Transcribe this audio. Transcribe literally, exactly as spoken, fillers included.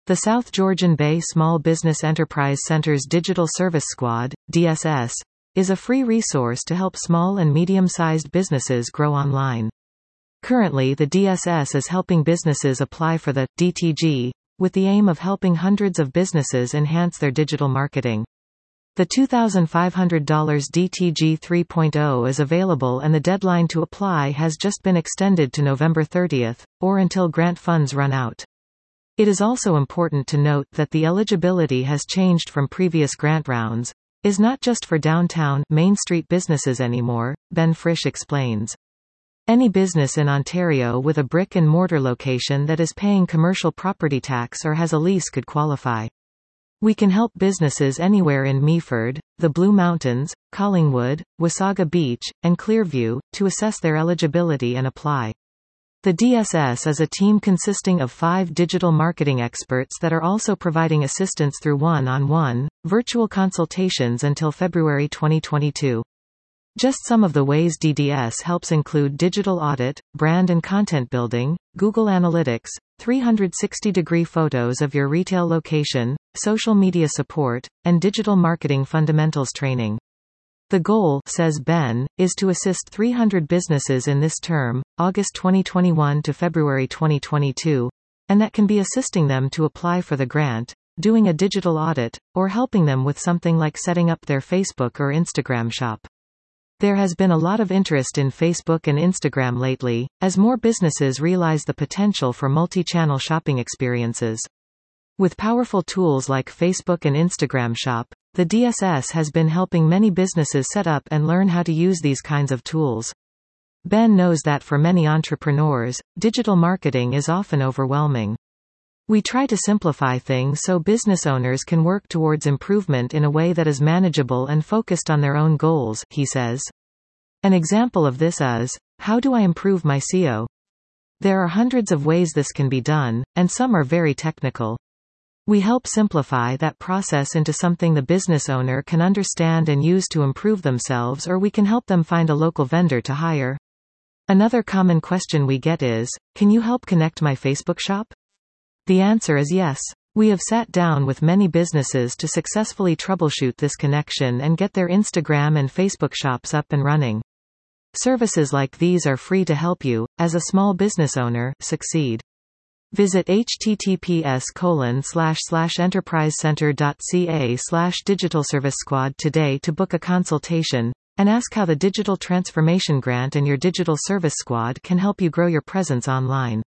The South Georgian Bay Small Business Enterprise Center's Digital Service Squad, D S S, is a free resource to help small and medium-sized businesses grow online. Currently, the D S S is helping businesses apply for the D T G, with the aim of helping hundreds of businesses enhance their digital marketing. The two thousand five hundred dollars D T G three point oh is available, and the deadline to apply has just been extended to November thirtieth, or until grant funds run out. It is also important to note that the eligibility has changed from previous grant rounds, is not just for downtown, Main Street businesses anymore, Ben Frisch explains. Any business in Ontario with a brick-and-mortar location that is paying commercial property tax or has a lease could qualify. We can help businesses anywhere in Meaford, the Blue Mountains, Collingwood, Wasaga Beach, and Clearview, to assess their eligibility and apply. The D S S is a team consisting of five digital marketing experts that are also providing assistance through one-on-one, virtual consultations until February twenty twenty-two. Just some of the ways D D S helps include digital audit, brand and content building, Google Analytics, three hundred sixty degree photos of your retail location, social media support, and digital marketing fundamentals training. The goal, says Ben, is to assist three hundred businesses in this term, August twenty twenty-one to February twenty twenty-two, and that can be assisting them to apply for the grant, doing a digital audit, or helping them with something like setting up their Facebook or Instagram shop. There has been a lot of interest in Facebook and Instagram lately, as more businesses realize the potential for multi-channel shopping experiences. With powerful tools like Facebook and Instagram Shop, the D S S has been helping many businesses set up and learn how to use these kinds of tools. Ben knows that for many entrepreneurs, digital marketing is often overwhelming. We try to simplify things so business owners can work towards improvement in a way that is manageable and focused on their own goals, he says. An example of this is, how do I improve my S E O? There are hundreds of ways this can be done, and some are very technical. We help simplify that process into something the business owner can understand and use to improve themselves, or we can help them find a local vendor to hire. Another common question we get is, can you help connect my Facebook shop? The answer is yes. We have sat down with many businesses to successfully troubleshoot this connection and get their Instagram and Facebook shops up and running. Services like these are free to help you, as a small business owner, succeed. Visit https colon slash slash enterprisecenter.ca slash digital service squad today to book a consultation, and ask how the Digital Transformation Grant and your Digital Service Squad can help you grow your presence online.